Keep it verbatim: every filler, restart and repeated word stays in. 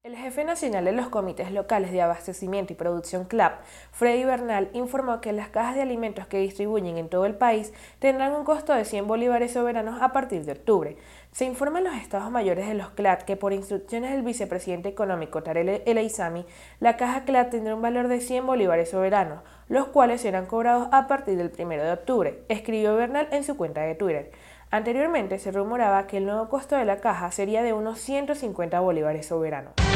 El jefe nacional de los comités locales de abastecimiento y producción C L A P, Freddy Bernal, informó que las cajas de alimentos que distribuyen en todo el país tendrán un costo de cien bolívares soberanos a partir de octubre. Se informa en los estados mayores de los C L A T que por instrucciones del vicepresidente económico Tarek El Aissami, la caja C L A T tendrá un valor de cien bolívares soberanos, los cuales serán cobrados a partir del primero de octubre, escribió Bernal en su cuenta de Twitter. Anteriormente se rumoraba que el nuevo costo de la caja sería de unos ciento cincuenta bolívares soberanos.